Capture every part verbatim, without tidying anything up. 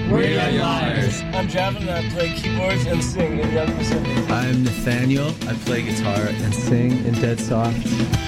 We're Young Liars. I'm Javin and I play keyboards and sing in Young Pacific. I'm Nathaniel. I play guitar and sing in Dead Soft.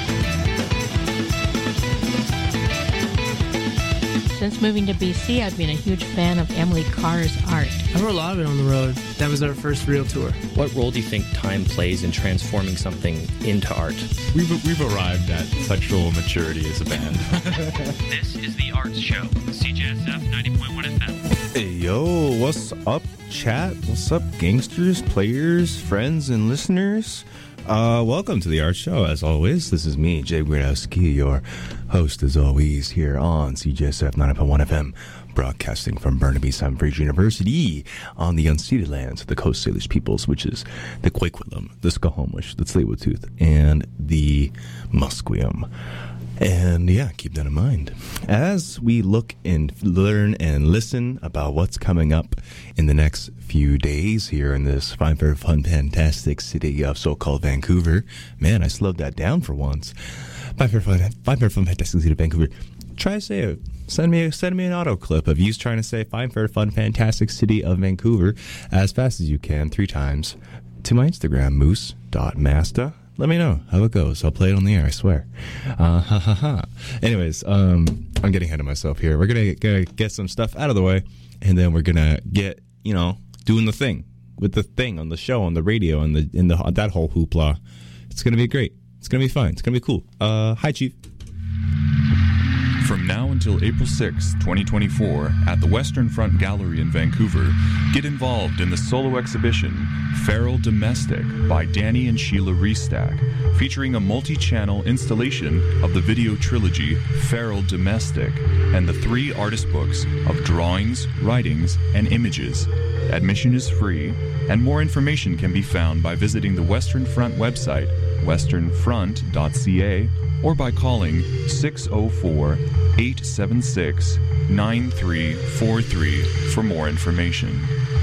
Since moving to B C, I've been a huge fan of Emily Carr's art. I wrote a lot of it on the road. That was our first real tour. What role do you think time plays in transforming something into art? We've we've arrived at sexual maturity as a band. This is The Arts Show, C J S F ninety point one F M. Hey, yo, what's up, chat? What's up, gangsters, players, friends, and listeners? Uh, welcome to The Arts Show, as always. This is me, Jay Gradowski, your host, as always, here on C J S F ninety point one F M, broadcasting from Burnaby Simon Fraser University on the unceded lands of the Coast Salish peoples, which is the Quaquillum, the Squamish, the Tsleil-Waututh, and the Musqueam. And yeah, keep that in mind. As we look and learn and listen about what's coming up in the next few days here in this fine, very fun, fantastic city of so-called Vancouver. Man, I slowed that down for once. Fine, very fun, fine, very fun, fantastic city of Vancouver. Try to say it. Send me, send me an auto clip of you trying to say fine, very fun, fantastic city of Vancouver as fast as you can, three times, to my Instagram, moose dot masta. Let me know how it goes. I'll play it on the air, I swear. Uh, ha, ha, ha. Anyways, um, I'm getting ahead of myself here. We're going to get some stuff out of the way, and then we're going to get, you know, doing the thing with the thing on the show, on the radio, and the in the that whole hoopla. It's going to be great. It's going to be fun. It's going to be cool. Uh, hi, Chief. From now until April sixth, twenty twenty-four, at the Western Front Gallery in Vancouver, get involved in the solo exhibition Feral Domestic by Danny and Sheila Restack, featuring a multi-channel installation of the video trilogy Feral Domestic and the three artist books of drawings, writings, and images. Admission is free, and more information can be found by visiting the Western Front website, western front dot c a, or by calling six oh four, eight seven six, nine three four three for more information.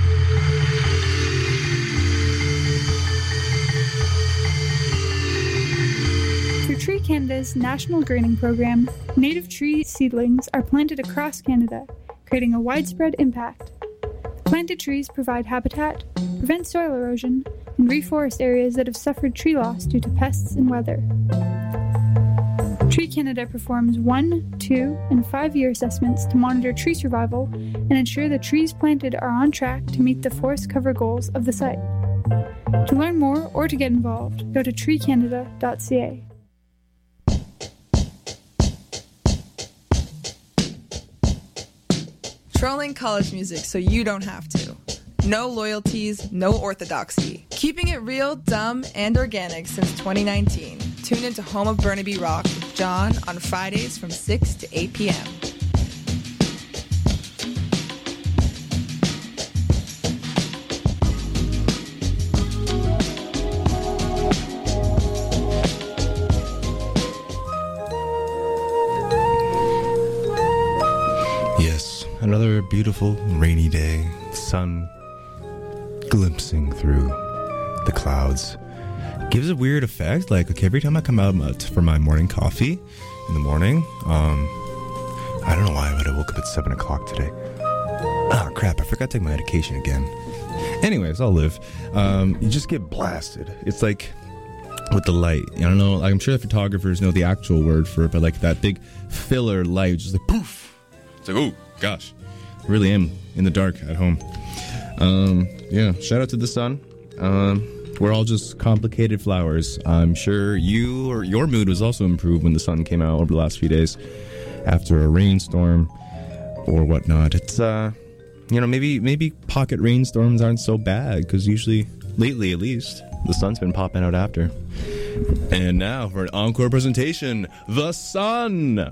Through Tree Canada's National Greening Program, native tree seedlings are planted across Canada, creating a widespread impact. Planted trees provide habitat, prevent soil erosion, and reforest areas that have suffered tree loss due to pests and weather. Tree Canada performs one, two, and five-year assessments to monitor tree survival and ensure the trees planted are on track to meet the forest cover goals of the site. To learn more or to get involved, go to tree canada dot c a. Trolling college music so you don't have to. No loyalties, no orthodoxy. Keeping it real, dumb, and organic since twenty nineteen. Tune into Home of Burnaby Rock with John on Fridays from six to eight p.m. Yes, another beautiful rainy day. Sun glimpsing through the clouds. Gives a weird effect. Like, okay, every time I come out for my morning coffee in the morning, um, I don't know why, but I woke up at seven o'clock today. Ah, crap, I forgot to take my medication again. Anyways, I'll live. Um, you just get blasted. It's like with the light. I don't know, I'm sure the photographers know the actual word for it, but like that big filler light, just like poof. It's like, oh, gosh, I really am in the dark at home. Um, yeah, shout out to the sun. Um, we're all just complicated flowers. I'm sure you or your mood was also improved when the sun came out over the last few days after a rainstorm or whatnot. It's, uh, you know, maybe maybe pocket rainstorms aren't so bad because usually, lately at least, the sun's been popping out after. And now for an encore presentation, The Sun!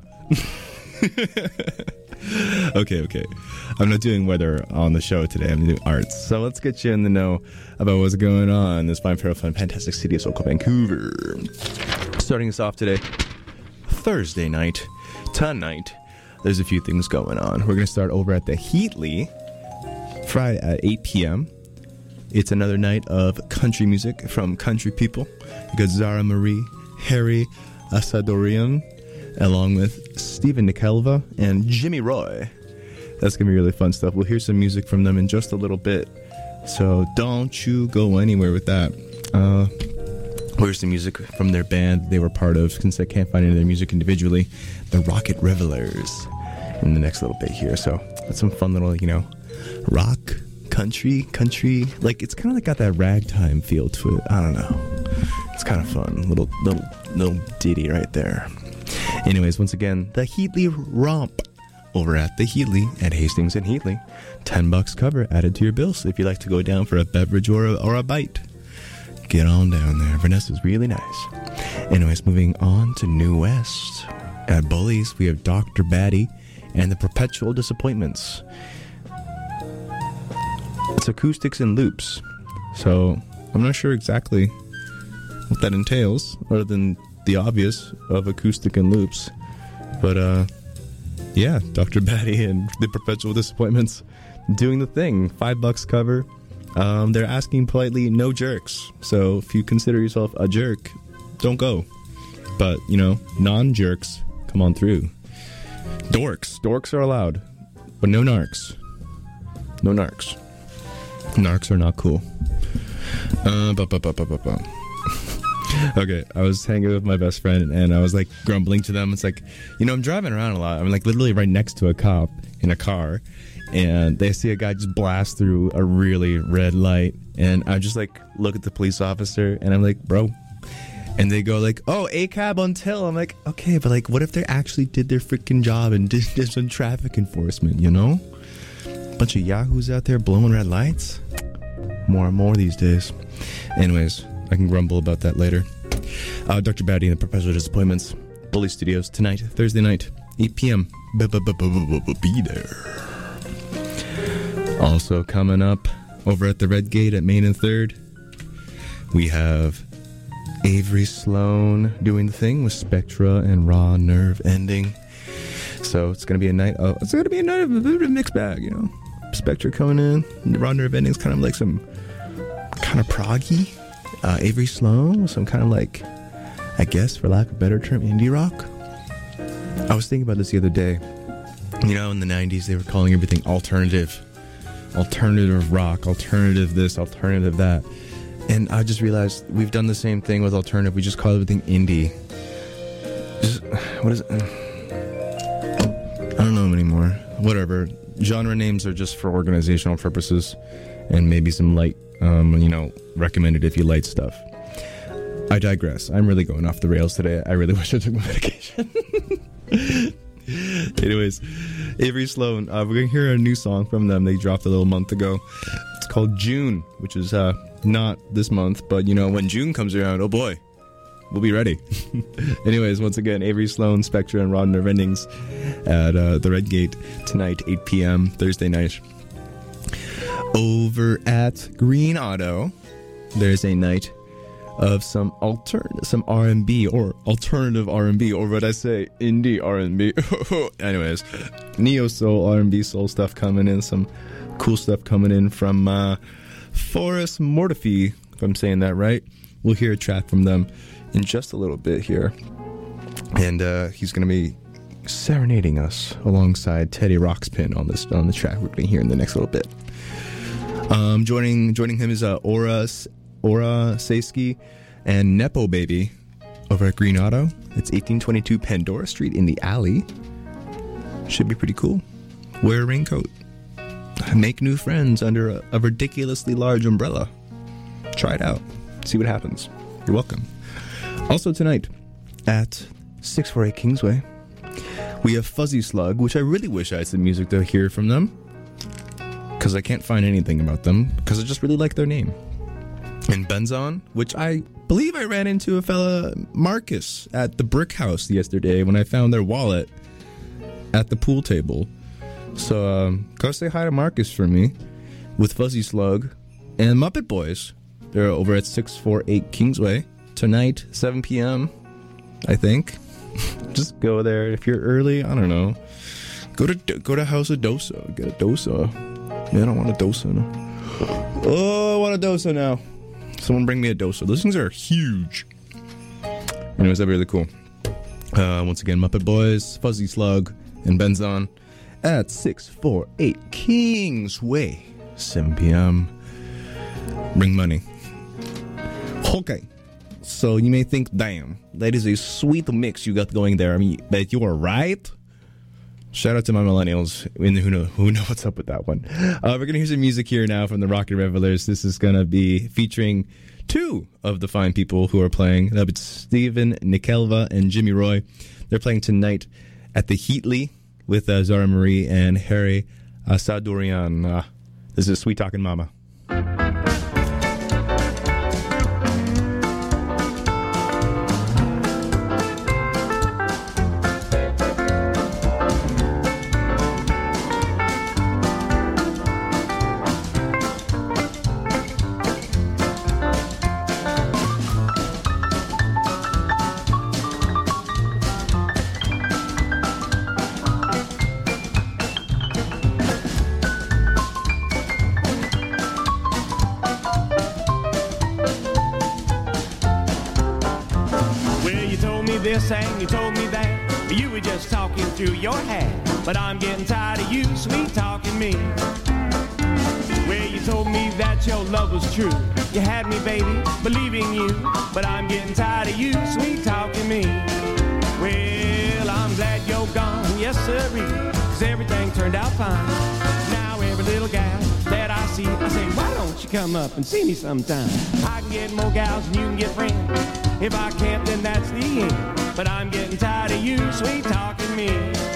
Okay, okay. I'm not doing weather on the show today. I'm doing arts. So let's get you in the know about what's going on in this fine, fun, fantastic city of so-called Vancouver. Starting us off today, Thursday night, tonight, there's a few things going on. We're going to start over at the Heatley, Friday at eight p.m. It's another night of country music from country people. You got Zara Marie, Harry Asadorian, along with Stephen Nikelva and Jimmy Roy. That's going to be really fun stuff. We'll hear some music from them in just a little bit. So don't you go anywhere with that. Uh, we'll hear some music from their band they were part of, since I can't find any of their music individually, the Rocket Revelers, in the next little bit here. So that's some fun little, you know, rock, country, country. Like, it's kind of like got that ragtime feel to it. I don't know. It's kind of fun. Little, little, little ditty right there. Anyways, once again, the Heatley Romp over at the Heatley at Hastings and Heatley. Ten bucks cover added to your bill. So if you like to go down for a beverage or a, or a bite, get on down there. Vanessa's really nice. Anyways, moving on to New West. At Bullies, we have Doctor Batty and the Perpetual Disappointments. It's acoustics and loops. So I'm not sure exactly what that entails, other than the obvious of acoustic and loops. But, uh, yeah, Doctor Batty and the Perpetual Disappointments doing the thing. Five bucks cover. Um, they're asking politely, no jerks. So if you consider yourself a jerk, don't go. But, you know, non-jerks, come on through. Dorks. Dorks are allowed. But no narcs. No narcs. Narcs are not cool. Uh, bu- bu- bu- bu- bu- bu. Okay, I was hanging with my best friend, and I was, like, grumbling to them. It's like, you know, I'm driving around a lot. I'm, like, literally right next to a cop in a car, and they see a guy just blast through a really red light, and I just, like, look at the police officer, and I'm like, bro. And they go, like, oh, A C A B until. I'm like, okay, but, like, what if they actually did their freaking job and did, did some traffic enforcement, you know? Bunch of yahoos out there blowing red lights. More and more these days. Anyways, I can grumble about that later. Uh, Doctor Batty and the Perpetual Disappointments. Bully Studios tonight, Thursday night, eight p.m. Be there. Also coming up over at the Red Gate at Main and Third, we have Avery Sloan doing the thing with Spectra and Raw Nerve Ending. So it's gonna be a night. Of, it's gonna be a night of a bit of a mixed bag, you know. Spectra coming in, Raw Nerve Ending's kind of like some kind of proggy. Uh, Avery Sloan, some kind of like, I guess, for lack of a better term, indie rock. I was thinking about this the other day. You know, in the nineties, they were calling everything alternative. Alternative rock, alternative this, alternative that. And I just realized we've done the same thing with alternative. We just call everything indie. Just, what is it? I don't know anymore. Whatever. Genre names are just for organizational purposes and maybe some light, um, you know, recommended if you light stuff. I digress. I'm really going off the rails today. I really wish I took my medication. Anyways, Avery Sloan, uh, we're going to hear a new song from them. They dropped a little month ago. It's called June, which is uh, not this month, but, you know, when June comes around, oh boy, we'll be ready. Anyways, once again, Avery Sloan, Spectra, and Raw Nerve Endings at uh, the Red Gate tonight, eight p.m., Thursday night. Over at Green Auto, there's a night of some alter some R and B or alternative R and B, or what I say, indie R and B. Anyways, neo soul, R and B soul stuff coming in, some cool stuff coming in from uh, Forrest Mortefi, if I'm saying that right. We'll hear a track from them in just a little bit here, and uh, he's going to be serenading us alongside Teddy Ruxpin on this on the track we're going to hear in the next little bit. Um, joining joining him is uh, Aura Aura Seisky and Nepo Baby over at Green Auto. It's eighteen twenty-two Pandora Street in the alley. Should be pretty cool. Wear a raincoat. Make new friends under a, a ridiculously large umbrella. Try it out. See what happens. You're welcome. Also tonight at six forty-eight Kingsway, we have Fuzzy Slug, which I really wish I had some music to hear from them, because I can't find anything about them, because I just really like their name. And Benzon, which I believe I ran into a fella, Marcus, at the Brick House yesterday when I found their wallet at the pool table. So um, go say hi to Marcus for me with Fuzzy Slug and Muppet Boys. They're over at six forty-eight Kingsway tonight, seven p.m., I think. Just go there. If you're early, I don't know. Go to go to House of Dosa. Get a dosa. Man, I don't want a dosa now. Oh, I want a dosa now. Someone bring me a dosa. Those things are huge. Anyways, that'd be really cool. Uh, once again, Muppet Boys, Fuzzy Slug, and Benzon at six forty-eight Kingsway, seven p.m. Bring money. Okay. So you may think, damn, that is a sweet mix you got going there. I mean, but you are right. Shout out to my millennials who know, who know what's up with that one. Uh, we're going to hear some music here now from the Rocket Revelers. This is going to be featuring two of the fine people who are playing. That'll be Stephen Nikelva and Jimmy Roy. They're playing tonight at the Heatley with uh, Zara Marie and Harry Asadorian. Uh, this is Sweet Talkin' Mama. And you told me that you were just talking through your hat. But I'm getting tired of you sweet talking me. Well, you told me that your love was true. You had me, baby, believing you. But I'm getting tired of you sweet talking me. Well, I'm glad you're gone, yes sirree, 'cause everything turned out fine. Now every little gal that I see, I say, why don't you come up and see me sometime? I can get more gals than you can get friends. If I can't, then that's the end. But I'm getting tired of you sweet talking me.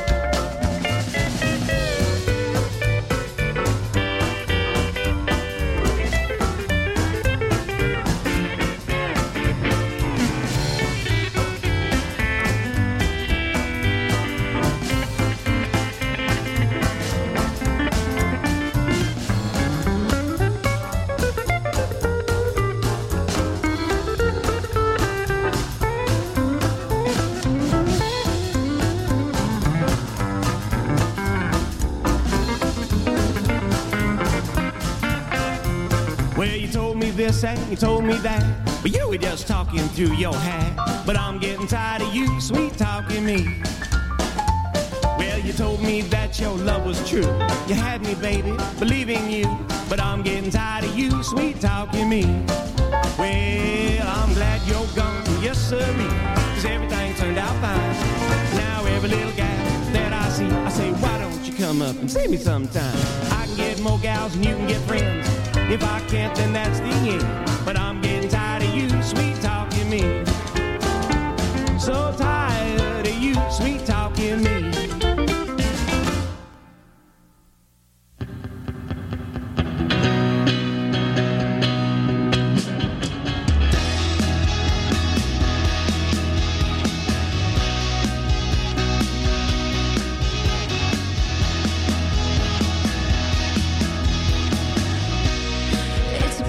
This and you told me that, but you were just talking through your hat. But I'm getting tired of you sweet talking me. Well, you told me that your love was true. You had me, baby, believing you. But I'm getting tired of you sweet talking me. Well, I'm glad you're gone, yes sirree, 'cause everything turned out fine. Now every little gal that I see, I say, why don't you come up and see me sometime? I can get more gals than you can get friends. If I can't, then that's the end. But I'm getting tired of you sweet talking me. So tired of you sweet talking me.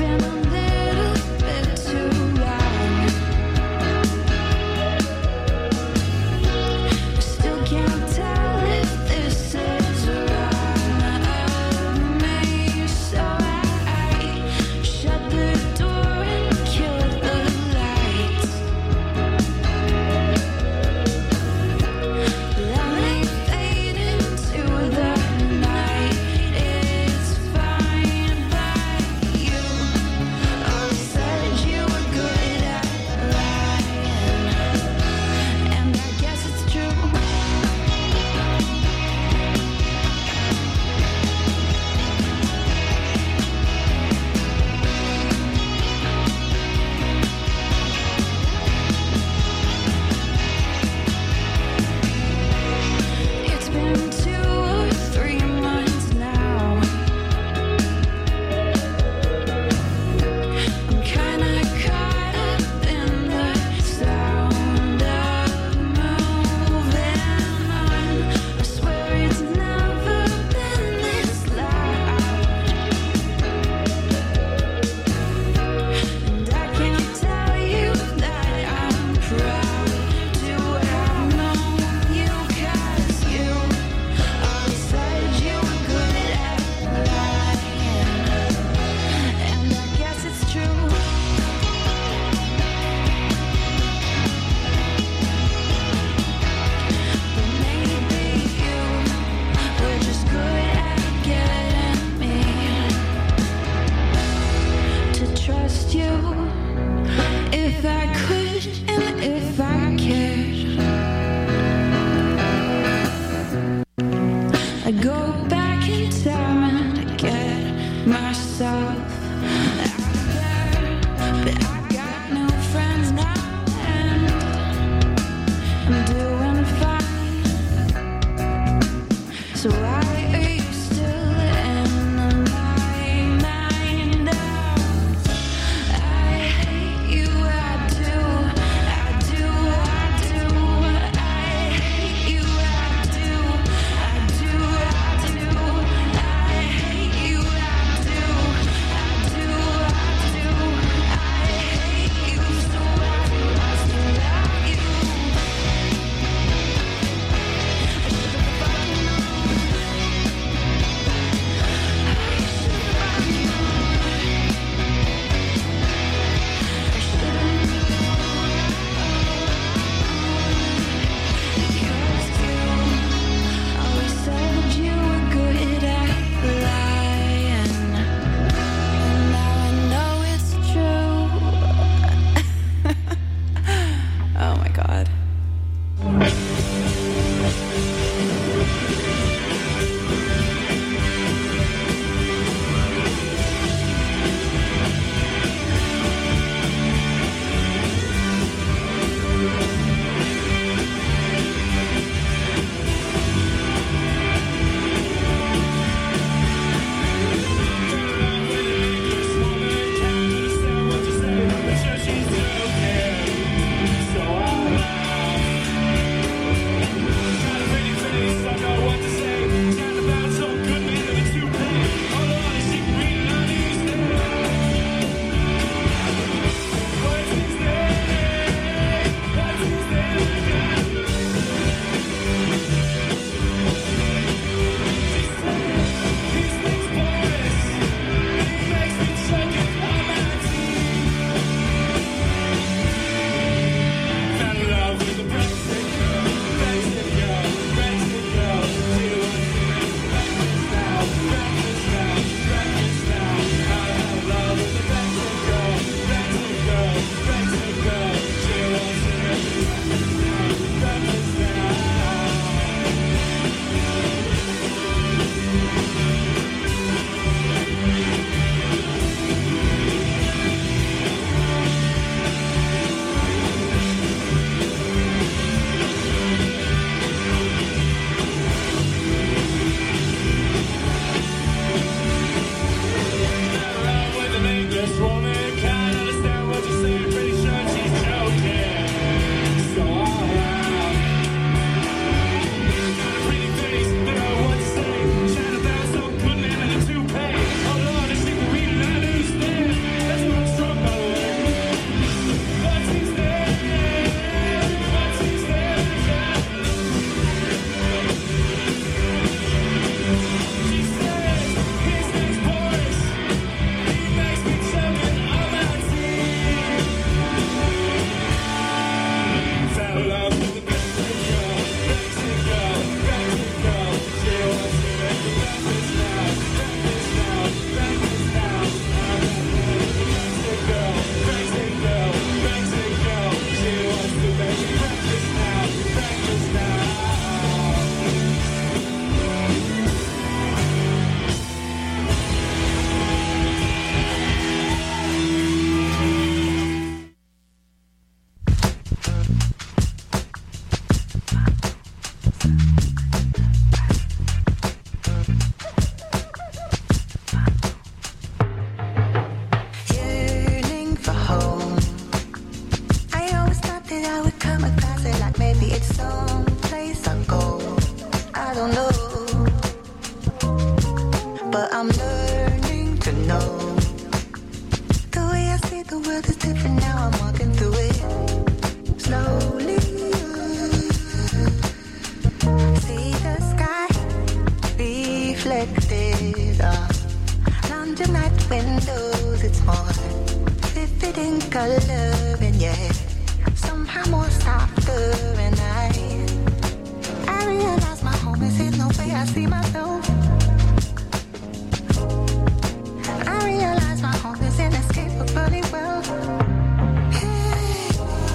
Been a little bit too long. know. The way I see the world is different now. I'm walking through it slowly. See the sky reflected off laundromat windows. It's more vivid in color and yet somehow more softer. And I, I realize my home is in the way I see myself. I realize my home is inescapably well. Hey.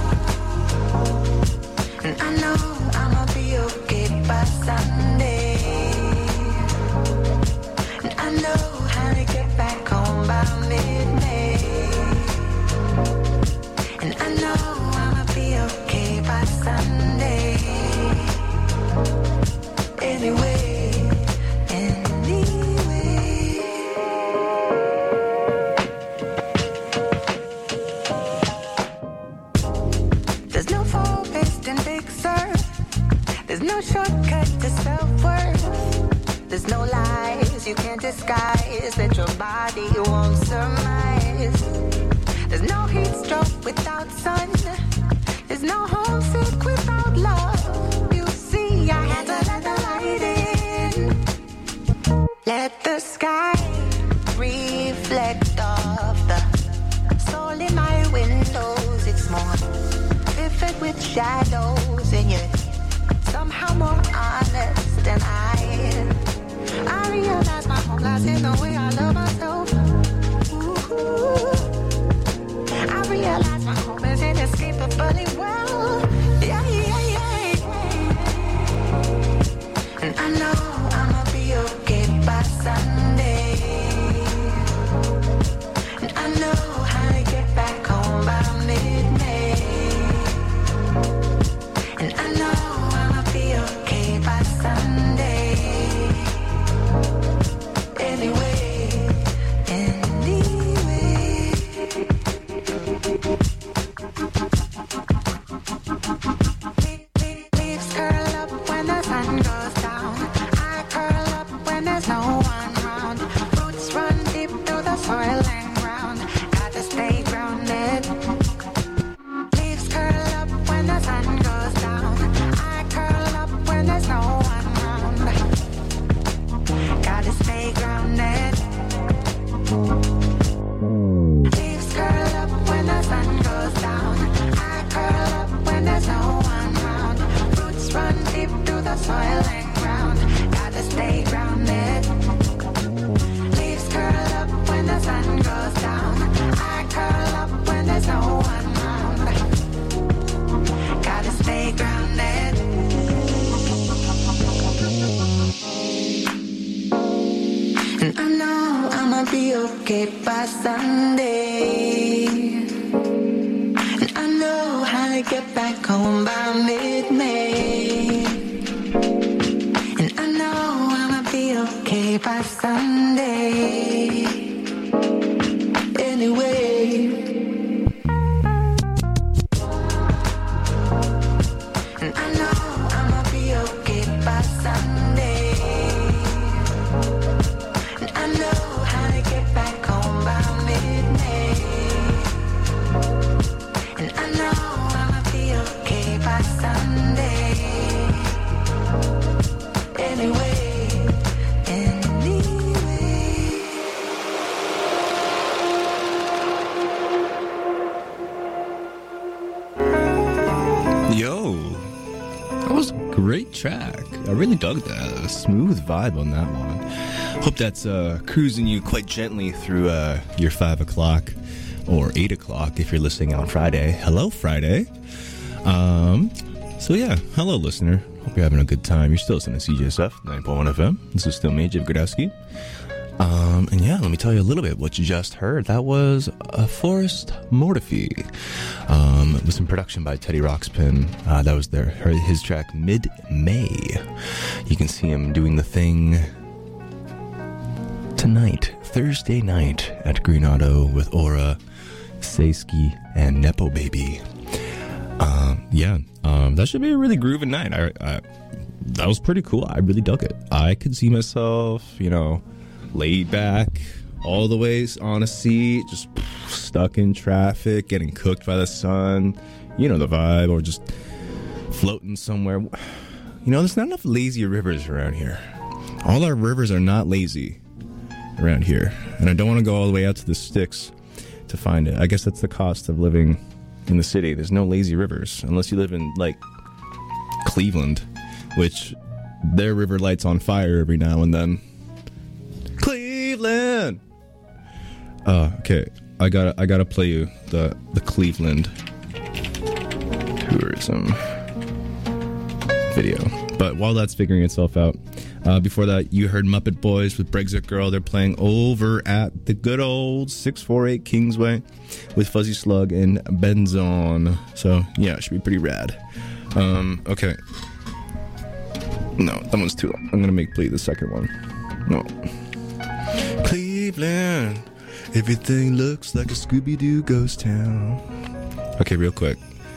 And I know I'ma be okay by Sunday. And I know how to get back home by midnight. And I know I'ma be okay by Sunday. Anyway, anyway. There's no forest in Big Sur. There's no shortcut to self-worth. There's no lies you can't disguise that your body won't surmise. There's no heat stroke without sun. There's no homesick without love. You see, I had to let the light in. Let the sky reflect off the soul in my windows. It's more vivid with shadows and yet somehow more honest. And I, I realize my home lies in the way I love myself. Ooh. I realize my home is inescapably well. Yeah, yeah, yeah, yeah. And I know I'ma be okay by Sunday. And I know how to get back home by midnight. And I know I'ma be okay by Sunday. Anyway, anyway. Leaves curl up when the sun goes down. I curl up when there's no one round. Roots run deep through the soil and ground. Gotta stay grounded. Leaves curl up when the sun goes down. I curl up when there's no one round. Gotta stay grounded. Leaves curl up when the sun goes down. I curl up when there's no one round. Roots run deep through the soil and ground. Gotta stay grounded. Leaves curl up when the sun goes down. I curl up when there's no one round. Gotta stay grounded. And I know I'ma be okay by Sunday. And I know how to get back home by midnight. And I know I'ma be okay by Sunday. Anyway. And I know I'ma be okay by Sunday. And I know how to get back home by midnight. And I know I'ma be okay by Sunday. Anyway, anyway. Yo, that was a great track. I really dug that. A smooth vibe on that one. Hope that's uh, cruising you quite gently through uh, your five o'clock or eight o'clock if you're listening on Friday. Hello, Friday. Um, so yeah, hello, listener. Hope you're having a good time. You're still listening to C J S F ninety point one F M. This is still me, Jim Gradowski. Um, and yeah, let me tell you a little bit what you just heard. That was uh, Forrest Mortefi. Um, it was in production by Teddy Ruxpin. Uh, that was their his track Mid-May. You can see him doing the thing tonight, Thursday night at Green Auto with Aura, Seisky, and Nepo Baby. Um, yeah, um, that should be a really grooving night. I, I, that was pretty cool. I really dug it. I could see myself, you know, laid back, all the way on a seat, just stuck in traffic, getting cooked by the sun. You know the vibe, or just floating somewhere. You know, there's not enough lazy rivers around here. All our rivers are not lazy around here. And I don't want to go all the way out to the sticks to find it. I guess that's the cost of living in the city. There's no lazy rivers unless you live in, like, Cleveland, which their river lights on fire every now and then. Cleveland! Uh, okay, I gotta, I gotta play you the, the Cleveland tourism video. But while that's figuring itself out, uh, before that, you heard Muppet Boys with Brexit Girl. They're playing over at the good old six forty-eight Kingsway with Fuzzy Slug and Benzone. So, yeah, it should be pretty rad. Um, okay. No, that one's too long. I'm going to make play the second one. No. Cleveland, everything looks like a Scooby-Doo ghost town. Okay, real quick.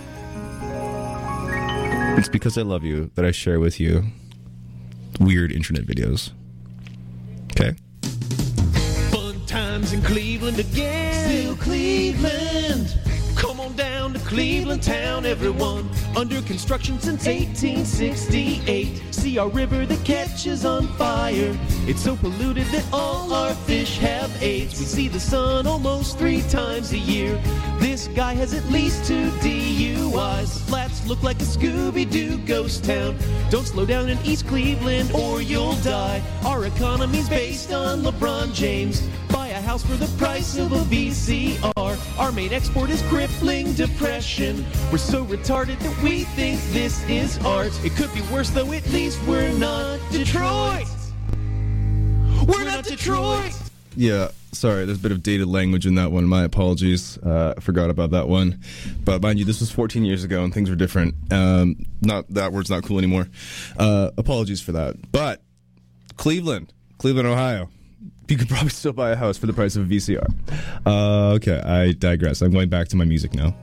It's because I love you that I share with you weird internet videos. Okay? Fun times in Cleveland again. Still Cleveland. Come on down to Cleveland town, everyone. Under construction since eighteen sixty-eight. See our river that catches on fire. It's so polluted that all our fish have AIDS. We see the sun almost three times a year. This guy has at least two D U Is. The flats look like a Scooby-Doo ghost town. Don't slow down in East Cleveland or you'll die. Our economy's based on LeBron James. Buy a house for the price of a V C R. Our main export is crippling depression. We're so retarded that we think this is art. It could be worse though, at least we're not Detroit. We're not Detroit. Yeah, sorry, there's a bit of dated language in that one. My apologies. Uh, I forgot about that one. But mind you, this was fourteen years ago and things were different. Um, not that word's not cool anymore. Uh, apologies for that. But Cleveland, Cleveland, Ohio. You could probably still buy a house for the price of a V C R. Uh, okay, I digress. I'm going back to my music now.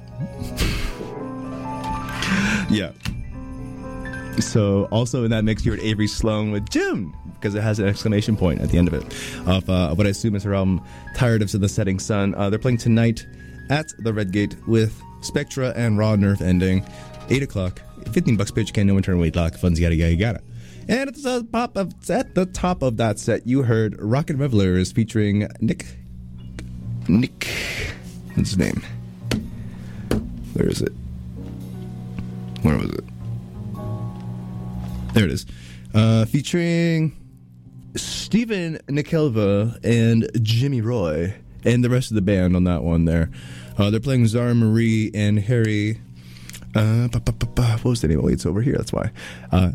Yeah. So, also in that mix, you heard Avery Sloan with Jim, because it has an exclamation point at the end of it, of uh, what I assume is her album, Tired of the Setting Sun. Uh, they're playing tonight at the Red Gate with Spectra and Raw Nerve ending, eight o'clock, fifteen bucks pitch, can no one turn away, lock, funds, yada, yada, yada. And at the top of at the top of that set, you heard Rocket Revelers featuring Nick. Nick, what's his name? Where is it? Where was it? There it is. Uh, featuring Stephen Nikelva and Jimmy Roy and the rest of the band on that one there. Uh, they're playing Zara Marie and Harry. Uh, ba, ba, ba, ba. What was the name? Oh, wait, it's over here. That's why. Uh,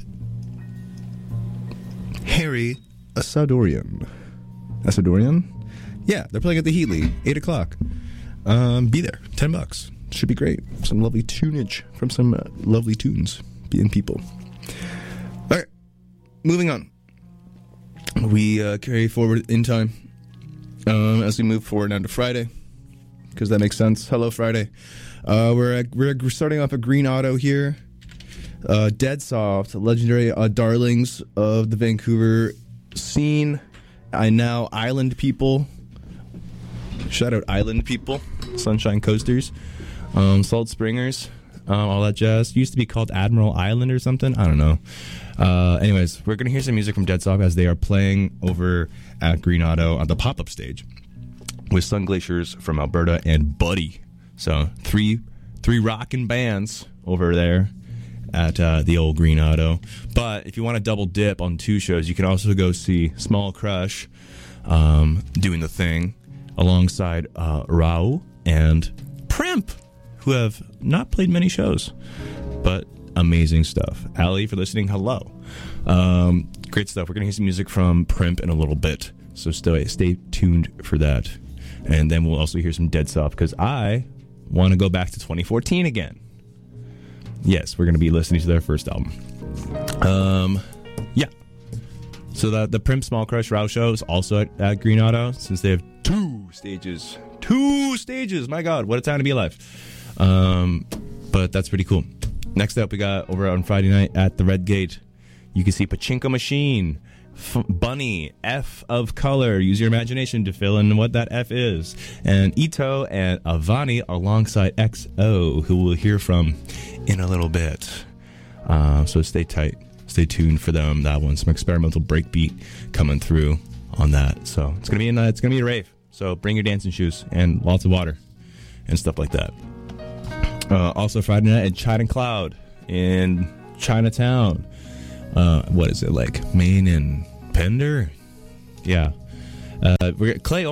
Harry Asadorian. Asadorian? Yeah, they're playing at the Heatley, eight o'clock. Um, be there, ten bucks. Should be great. Some lovely tunage from some uh, lovely tunes and people. All right, moving on. We uh, carry forward in time um, as we move forward now to Friday, because that makes sense. Hello, Friday. Uh, we're, at, we're starting off a Green Auto here. Uh, Dead Soft, legendary uh, darlings of the Vancouver scene. I now Island people. Shout out Island people. Sunshine Coasters. Um, Salt Springers. Um, all that jazz. Used to be called Admiral Island or something. I don't know. Uh, anyways, we're going to hear some music from Dead Soft as they are playing over at Green Auto on the pop-up stage with Sun Glaciers from Alberta and Buddy. So three three rockin' bands over there at uh, the old Green Auto. But if you want to double dip on two shows, you can also go see Small Crush um, doing the thing alongside uh, Rao and Primp, who have not played many shows, but amazing stuff. Ali, for listening, hello. Um, great stuff. We're going to hear some music from Primp in a little bit, so stay, stay tuned for that. And then we'll also hear some Dead Soft, because I want to go back to twenty fourteen again. Yes, we're going to be listening to their first album. Um, yeah. So the, the Primp Small Crush Rao show is also at, at Green Auto, since they have two stages. Two stages! My God, what a time to be alive. Um, but that's pretty cool. Next up, we got over on Friday night at the Red Gate. You can see Pachinko Machine F- Bunny, F of Color. Use your imagination to fill in what that F is. And Ito and Avani alongside X O, who we'll hear from in a little bit. Uh, so stay tight. Stay tuned for them. That one, some experimental breakbeat coming through on that. So it's gonna be in, uh, it's gonna be a rave. So bring your dancing shoes and lots of water and stuff like that. Uh, also Friday night at China Cloud in Chinatown. Uh, what is it, like Maine and Pender? Yeah. Uh, we're Clay